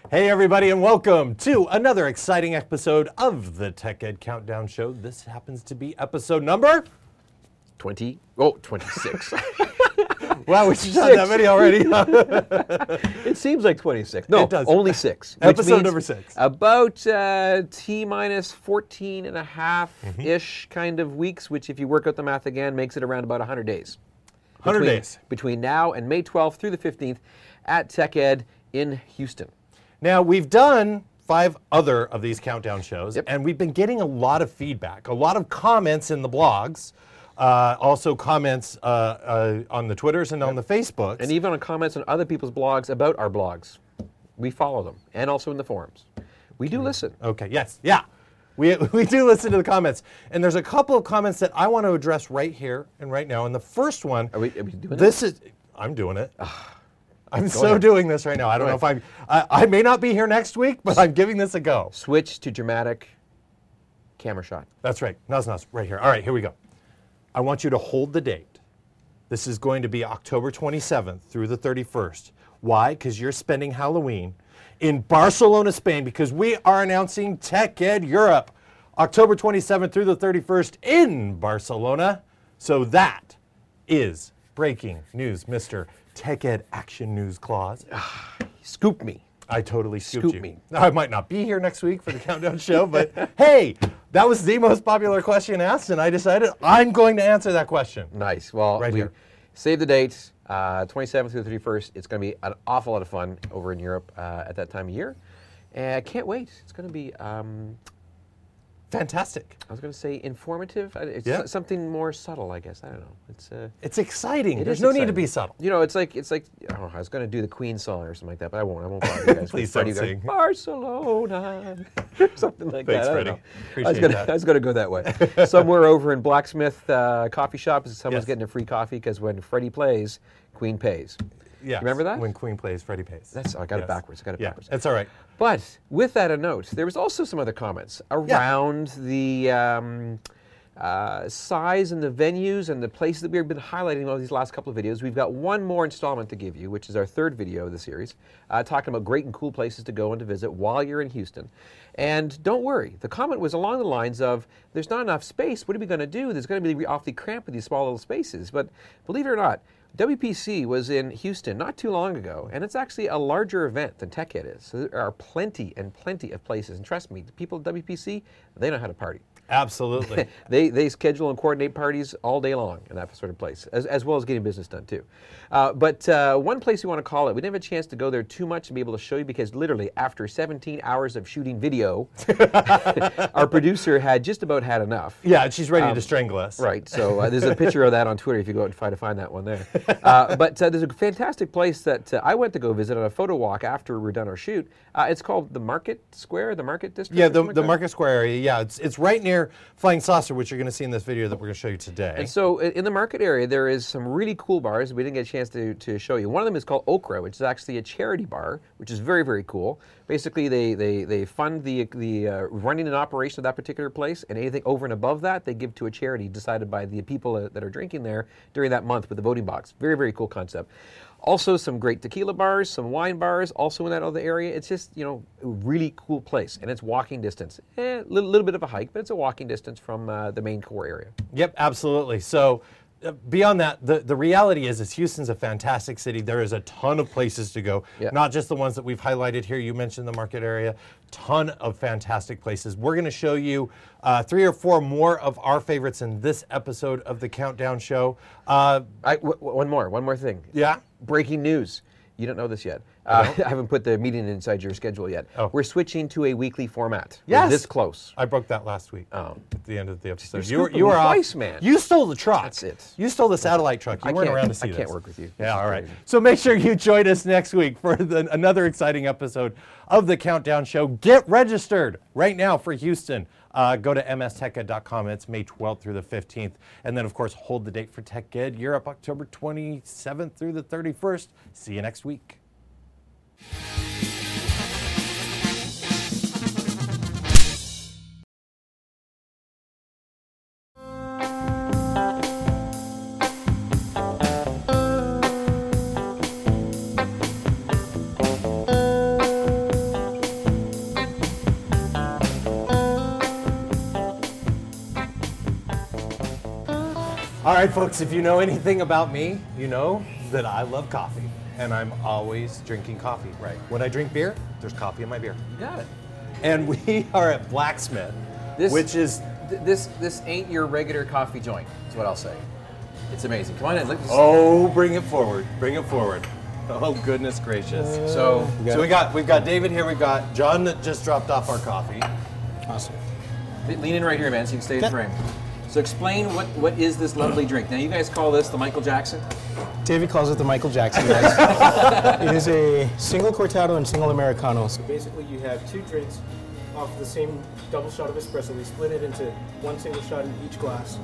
Hey everybody and welcome to another exciting episode of the Tech Ed Countdown Show. This happens to be episode number 26. Wow, we shot that many already. It seems like 26. No, It does. only 6. Episode number 6. About T minus 14 and a half-ish kind of weeks, which if you work out the math again, makes it around about 100 days. 100 days. Between now and May 12th through the 15th at Tech Ed in Houston. Now, we've done 5 other of these countdown shows, Yep. and we've been getting a lot of feedback, a lot of comments in the blogs, also comments on the Twitters and on the Facebooks. And even on comments on other people's blogs about our blogs. We follow them, and also in the forums. We do listen. Okay, yes, yeah. We do listen to the comments. And there's a couple of comments that I want to address right here and right now. And the first one, Are we doing I'm doing it. I'm Go so ahead. doing this right now. I don't know if I may not be here next week, but I'm giving this a go. Switch to dramatic camera shot. That's right. Nuz, right here. All right, here we go. I want you to hold the date. This is going to be October 27th through the 31st. Why? Because you're spending Halloween in Barcelona, Spain, because we are announcing Tech Ed Europe, October 27th through the 31st in Barcelona. So that is breaking news, Mr. Tech Ed Action News Claus. Scoop me. I totally scooped Scoop you. me. Now, I might not be here next week for the Countdown Show, but hey, that was the most popular question asked, and I decided I'm going to answer that question. Nice. Well, Right we here. save the date, 27th through the 31st. It's going to be an awful lot of fun over in Europe at that time of year. And I can't wait. It's going to be, Fantastic. I was going to say informative. It's Yeah. something more subtle, I guess. I don't know. It's It's exciting. It There's is no need to exciting. be subtle. You know, it's like I was going to do the Queen song or something like that, but I won't. I won't bother you guys. Please Freddie don't going, sing. Barcelona, something like Thanks, that. I Freddie. don't know. Appreciate that. I was going to go that way. Somewhere over in Blacksmith Coffee Shop, someone's Yes. getting a free coffee because when Freddie plays, Queen pays. Yes. Remember that? When Queen plays, Freddie pays. I got it Yes. backwards. Yeah, it's all right. But with that a note, there was also some other comments around the size and the venues and the places that we've been highlighting over these last couple of videos. We've got one more installment to give you, which is our 3rd video of the series, talking about great and cool places to go and to visit while you're in Houston. And don't worry, the comment was along the lines of, there's not enough space, what are we going to do? There's going to be awfully cramped with these small little spaces. But believe it or not, WPC was in Houston not too long ago, and it's actually a larger event than Tech Ed is. So there are plenty and plenty of places. And trust me, the people at WPC, they know how to party. Absolutely. They schedule and coordinate parties all day long in that sort of place, as well as getting business done too. But one place we want to call it, we didn't have a chance to go there too much to be able to show you because literally after 17 hours of shooting video, our producer had just about had enough. Yeah, she's ready to strangle us. Right, so there's a picture of that on Twitter if you go out and try to find that one there. But there's a fantastic place that I went to go visit on a photo walk after we were done our shoot. It's called the Market Square, the Market District? Yeah, or something the like that? Market Square area. Yeah, it's right near Flying Saucer, which you're going to see in this video that we're going to show you today. And so in the market area, there is some really cool bars we didn't get a chance to show you. One of them is called Okra, which is actually a charity bar, which is very, very cool. Basically, they fund the running and operation of that particular place, and anything over and above that, they give to a charity decided by the people that are drinking there during that month with the voting box. Very, very cool concept. Also, some great tequila bars, some wine bars, also in that other area. It's just, you know, a really cool place, and it's walking distance. Little bit of a hike, but it's a walking distance from the main core area. Yep, absolutely. So beyond that, the reality is Houston's a fantastic city. There is a ton of places to go, Yeah. not just the ones that we've highlighted here. You mentioned the market area. Ton of fantastic places. We're going to show you 3 or 4 more of our favorites in this episode of the Countdown Show. One more thing. Yeah? Breaking news. You don't know this yet. I haven't put the meeting inside your schedule yet. Oh. We're switching to a weekly format. Yes. We're this close. I broke that last week Oh. at the end of the episode. You're You were scooping me off. twice, man. You stole the truck. That's it. You stole the satellite truck. You weren't around to see I this. can't work with you. Yeah, all right. So make sure you join us next week for another exciting episode of the Countdown Show. Get registered right now for Houston. Go to msteched.com. It's May 12th through the 15th. And then, of course, hold the date for Tech Ed Europe, October 27th through the 31st. See you next week. right, folks, if you know anything about me, you know that I love coffee, and I'm always drinking coffee. Right. When I drink beer, there's coffee in my beer. You got it. And we are at Blacksmith, which is... This ain't your regular coffee joint, is what I'll say. It's amazing. Come on in. Look. Oh, bring it forward. Bring it forward. Oh, goodness gracious. So we've got David here. We've got John that just dropped off our coffee. Awesome. lean in right here, man, so you can stay in frame. So explain what is this lovely drink. Now you guys call this the Michael Jackson? David calls it the Michael Jackson. Guys. It is a single cortado and single Americano. So basically you have two drinks off the same double shot of espresso. We split it into one single shot in each glass.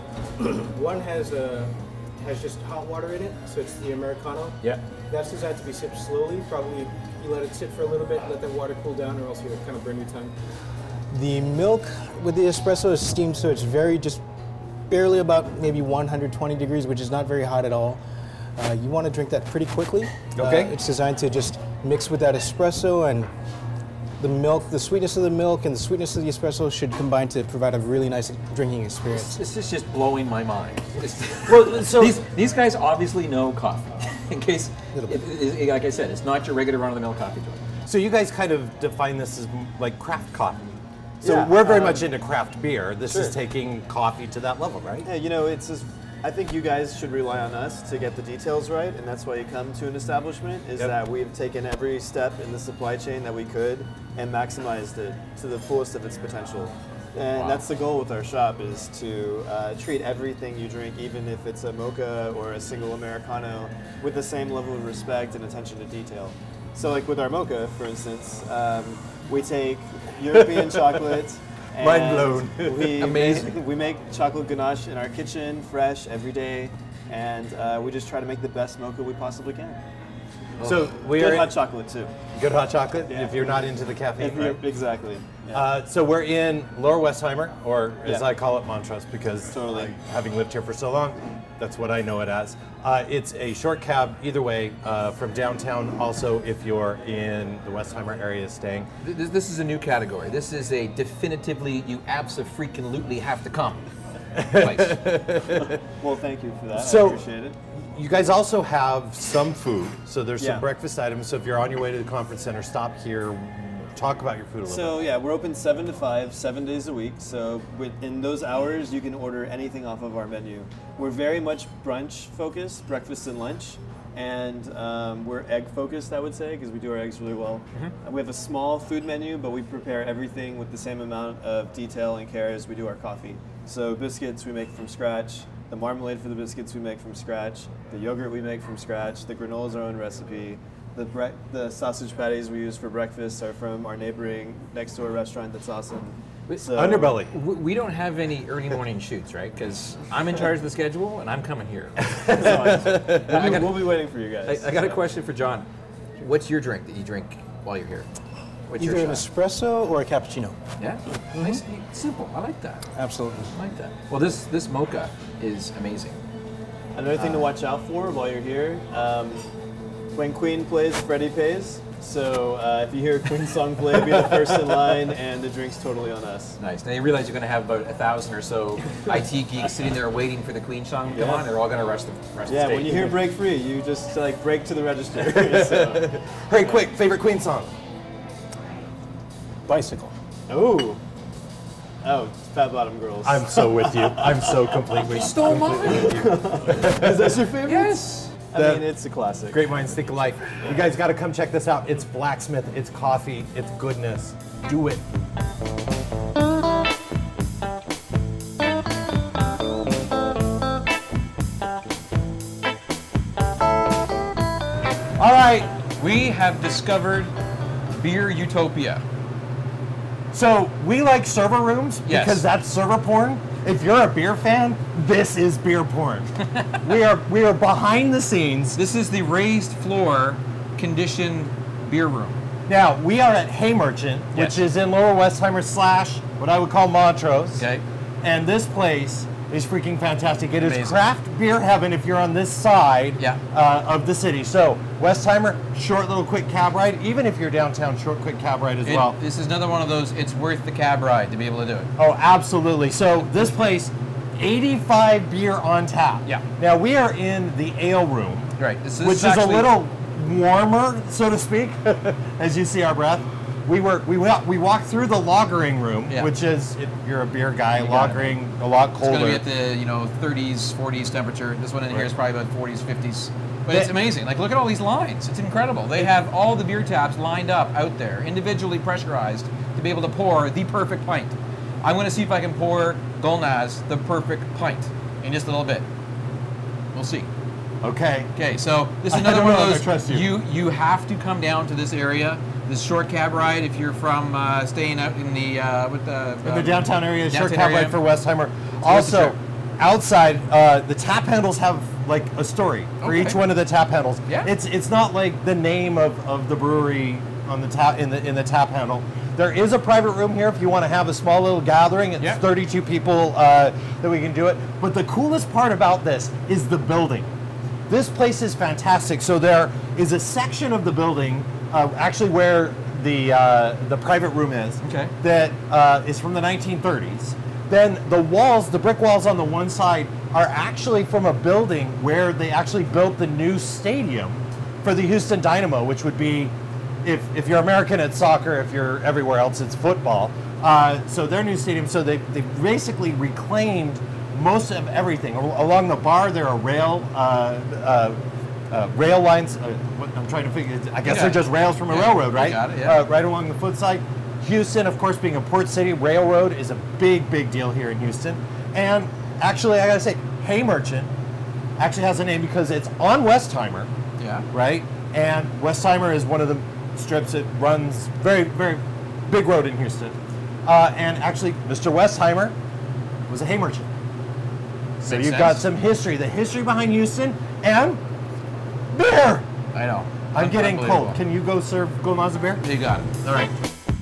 One has just hot water in it, so it's the Americano. Yeah. That's designed to be sipped slowly. Probably you let it sit for a little bit, let the water cool down, or else you'll kind of burn your tongue. The milk with the espresso is steamed, so it's just barely about maybe 120 degrees, which is not very hot at all. You want to drink that pretty quickly. Okay. It's designed to just mix with that espresso, and the milk, the sweetness of the milk and the sweetness of the espresso should combine to provide a really nice drinking experience. This is just blowing my mind. Well, so these guys obviously know coffee. In case, like I said, it's not your regular run-of-the-mill coffee joint. So you guys kind of define this as like craft coffee. So Yeah, we're very much into craft beer. This sure. is taking coffee to that level, right? Yeah, you know, it's just, I think you guys should rely on us to get the details right, and that's why you come to an establishment, is Yep. that we've taken every step in the supply chain that we could and maximized it to the fullest of its potential. And that's the goal with our shop, is to treat everything you drink, even if it's a mocha or a single Americano, with the same level of respect and attention to detail. So like with our mocha, for instance, we take European chocolate. And Mind blown. Amazing. We make chocolate ganache in our kitchen, fresh, every day, and we just try to make the best mocha we possibly can. So we Good are hot chocolate too. good hot chocolate Yeah. if you're not into the caffeine. Right? Exactly. Yeah. So we're in Lower Westheimer, or as Yeah. I call it, Montrose, because Totally. having lived here for so long, that's what I know it as. It's a short cab either way from downtown. Also, if you're in the Westheimer area staying. This is a new category. This is a definitively, you abso-freaking-lutely have to come place. Well, thank you for that. So- I appreciate it. You guys also have some food. So there's some Yeah. breakfast items. So if you're on your way to the conference center, stop here. Talk about your food a little So yeah, we're open 7 to 5, 7 days a week. So in those hours, you can order anything off of our menu. We're very much brunch focused, breakfast and lunch, and we're egg focused, I would say, because we do our eggs really well. We have a small food menu, but we prepare everything with the same amount of detail and care as we do our coffee. So biscuits we make from scratch. The marmalade for the biscuits we make from scratch. The yogurt we make from scratch. The granola is our own recipe. The sausage patties we use for breakfast are from our neighboring next door restaurant that's awesome. So, Underbelly. We don't have any early morning shoots, right? Because I'm in charge of the schedule and I'm coming here. We'll be waiting for you guys. I got a question for John. What's your drink that you drink while you're here? What's Either your an shot? espresso or a cappuccino. Yeah? Nice, simple. I like that. Absolutely. I like that. Well, this mocha is amazing. Another thing to watch out for while you're here, when Queen plays, Freddie pays. So if you hear a Queen song play, be the first in line, and the drink's totally on us. Nice. Now you realize you're going to have about 1,000 or so IT geeks sitting there waiting for the Queen song to come Yeah. on. They're all going to rush the Yeah, stage. when you hear break free, you just like break to the register. So. Hey, quick, favorite Queen song? Bicycle. Oh, Fat Bottom Girls. I'm so with you. I'm so completely. Stole mine. Is that your favorite? Yes. I mean, it's a classic. Great minds think alike. You guys got to come check this out. It's Blacksmith. It's coffee. It's goodness. Do it. All right. We have discovered Beer Utopia. So we like server rooms Yes. because that's server porn. If you're a beer fan, this is beer porn. we are behind the scenes. This is the raised floor conditioned beer room. Now we are at Hay Merchant, Yes. which is in Lower Westheimer / what I would call Montrose. Okay. And this place is freaking fantastic. It is Amazing. craft beer heaven if you're on this side Yeah. of the city. So Westheimer, short little quick cab ride. Even if you're downtown, short quick cab ride as well. This is another one of those, it's worth the cab ride to be able to do it. Oh, absolutely. So this place 85 beer on tap. Yeah. Now we are in the ale room, Right. which is a little warmer, so to speak, as you see our breath. We walked through the lagering room, Yeah. which is, if you're a beer guy, got it. lagering a lot It's going to colder. be at the 30s, 40s temperature. This one in here is probably about 40s, 50s. But it's They- amazing. Like, look at all these lines. It's incredible. They have all the beer taps lined up out there, individually pressurized to be able to pour the perfect pint. I'm going to see if I can pour Golnaz the perfect pint in just a little bit. We'll see. Okay. Okay, so this is I another don't one know of if I those. trust you. You have to come down to this area. This short cab ride if you're from staying out in the In the downtown area, short downtown cab area. ride for Westheimer. worth the Also, trip. outside, the tap handles have like a story for Okay. each one of the tap handles. Yeah. It's not like the name of the brewery on the tap in the tap handle. There is a private room here if you want to have a small little gathering. It's Yeah. 32 people that we can do it. But the coolest part about this is the building. This place is fantastic. So there is a section of the building, actually where the private room is, Okay. that is from the 1930s. Then the walls, the brick walls on the one side, are actually from a building where they actually built the new stadium for the Houston Dynamo, which would be, if you're American, it's soccer. If you're everywhere else, it's football. So their new stadium. So they basically reclaimed most of everything. Along the bar, there are rail lines. What I'm trying to figure. I guess got they're it. just rails from a Yeah, railroad, you right? got it, yeah. Right along the foot side. Houston, of course, being a port city, railroad is a big deal here in Houston. And actually, I gotta say, Hay Merchant actually has a name because it's on Westheimer, Yeah. right? And Westheimer is one of the strips that runs very big road in Houston. And actually, Mr. Westheimer was a hay merchant. So Makes you've got sense. some history, the history behind Houston, and beer. I know. I'm getting Unbelievable. cold. Can you go serve Golnaz a beer? You got it. All right.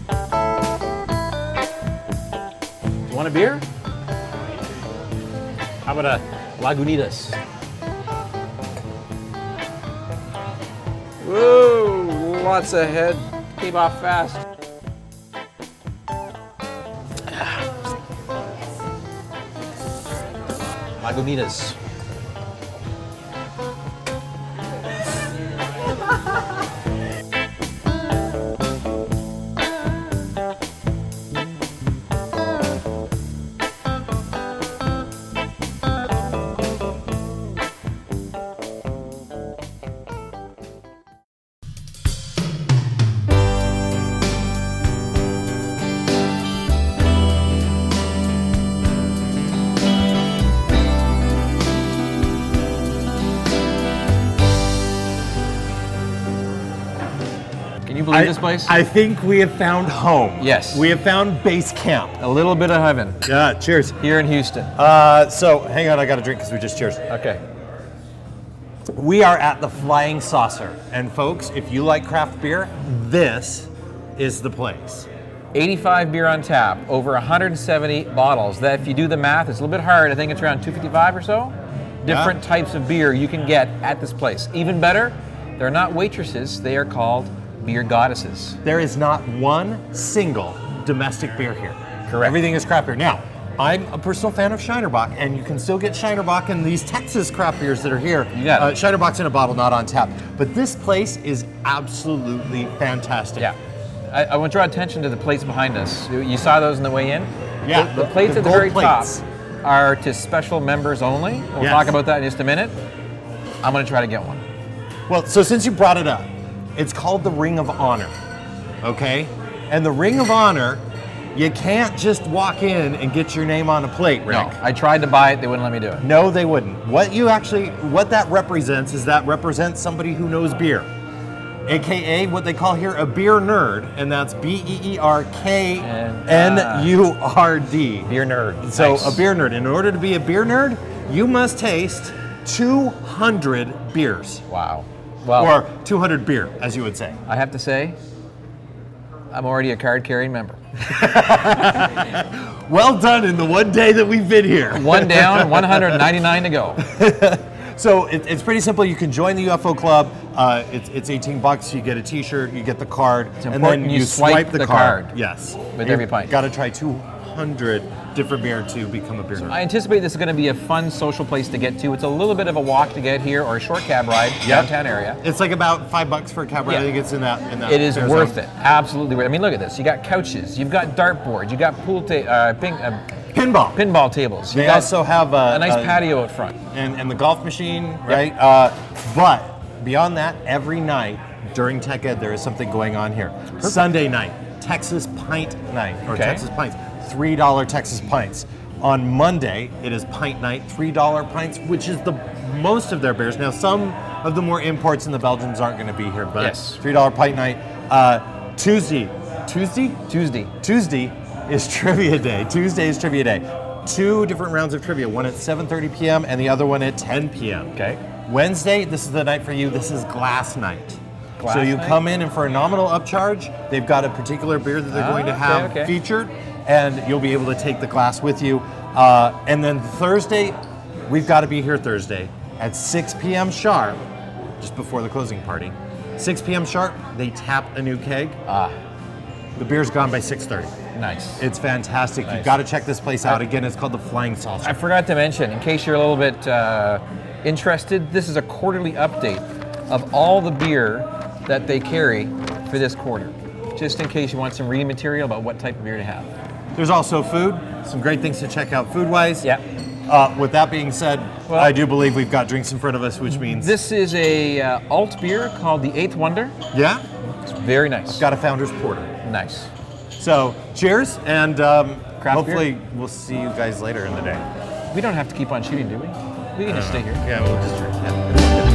You want a beer? How about a Lagunitas? Whoa, lots ahead. Came off fast. Lagunitas. Can you believe this place? I think we have found home. Yes. We have found base camp. A little bit of heaven Yeah, cheers. here in Houston. So, hang on, I got a drink because we just cheers. Okay. We are at the Flying Saucer. And folks, if you like craft beer, this is the place. 85 beer on tap, over 170 bottles. That, if you do the math, it's a little bit hard. I think it's around 255 or so. Different types of beer you can get at this place. Even better, they're not waitresses, they are called beer goddesses. There is not one single domestic beer here. Correct. Everything is craft beer. Now, I'm a personal fan of Shinerbach, and you can still get Shinerbach in these Texas craft beers that are here. You got it. Shinerbach's in a bottle, not on tap. But this place is absolutely fantastic. Yeah. I want to draw attention to the plates behind us. You saw those on the way in? Yeah, The plates the at the gold very plates. top are to special members only. We'll Yes. talk about that in just a minute. I'm going to try to get one. Well, so since you brought it up, it's called the Ring of Honor, okay? And the Ring of Honor, you can't just walk in and get your name on a plate, Rick. No, I tried to buy it. They wouldn't let me do it. No, they wouldn't. What that represents is that represents somebody who knows beer, AKA what they call here a beer nerd, and that's BEERKNURD. Beer nerd. So Nice. a beer nerd. In order to be a beer nerd, you must taste 200 beers, Wow. Well, or 200 beer, as you would say. I have to say, I'm already a card-carrying member. Well done in the one day that we've been here. One down, 199 to go. So it's pretty simple. You can join the UFO Club. It's $18. You get a T-shirt. You get the card, and important then you swipe the the card. card Yes, with every pint. Got to try 200 100 different beer to become a beer nerd. I anticipate this is going to be a fun social place to get to. It's a little bit of a walk to get here, or a short cab ride downtown area. It's like about $5 for a cab ride. Yeah. I think it's in that. It is fair worth zone. it. Absolutely worth it. I mean, look at this. You got couches. You've got dartboards. You got Pinball. pinball tables. You They got also have a nice patio out front. and the golf machine, right? But beyond that, every night during Tech Ed, there is something going on here. Sunday night, Texas Pint Night, or Okay. Texas Pints, $3 Texas Pints. On Monday, it is Pint Night, $3 pints, which is the most of their beers. Now, some of the more imports and the Belgians aren't going to be here, but Yes. $3 Pint Night. Tuesday is trivia day. Tuesday is trivia day. 2 different rounds of trivia, one at 7:30 p.m. and the other one at 10 p.m. Okay. Wednesday, this is the night for you. This is glass night. Glass so you night? come in and for a nominal upcharge, they've got a particular beer that they're going to have okay. featured, and you'll be able to take the glass with you. And then Thursday, we've got to be here Thursday at 6 p.m. sharp, just before the closing party. 6 p.m. sharp, they tap a new keg. The beer's gone by 6:30. Nice. It's fantastic. Nice. You've got to check this place out. Again, it's called the Flying Saucer. I forgot to mention, in case you're a little bit interested, this is a quarterly update of all the beer that they carry for this quarter, just in case you want some reading material about what type of beer to have. There's also food, some great things to check out food-wise. Yeah. With that being said, Well- I do believe we've got drinks in front of us, which means... This is a alt beer called the Eighth Wonder. Yeah? It's very nice. Got a Founder's Porter. Nice. So, cheers, and hopefully beer? we'll see you guys later in the day. We don't have to keep on shooting, do we? We can just stay here. Yeah, we'll just drink. Yeah.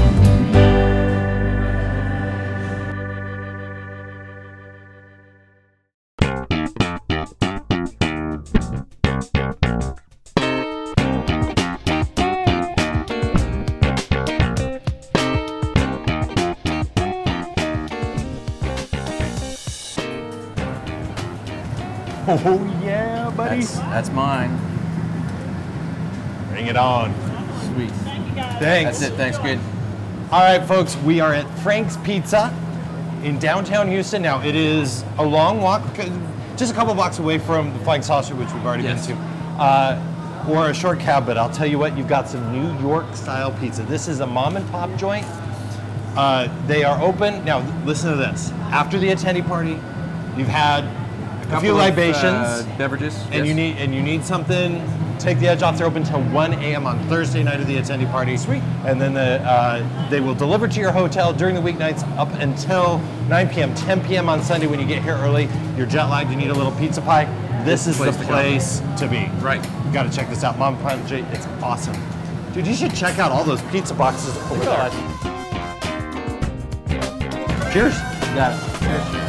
Oh yeah, buddy. That's mine. Bring it on. Sweet. Thanks. That's it. Thanks. Good. All right, folks, we are at Frank's Pizza in downtown Houston. Now, it is a long walk, just a couple blocks away from the Flying Saucer, which we've already Yes. been to, or a short cab, but I'll tell you what, you've got some New York-style pizza. This is a mom-and-pop joint. They are open. Now, listen to this. After the attendee party, you've had a few libations, beverages. and you need something. Take the edge off. They're open till 1 a.m. on Thursday night of the attendee party. Sweet. And then they will deliver to your hotel during the weeknights up until 9 p.m., 10 p.m. on Sunday when you get here early. You're jet lagged. You need a little pizza pie. This is the place to be. Right. You got to check this out. Mom and Pop, it's awesome. Dude, you should check out all those pizza boxes over there. Cheers. Got it. Cheers.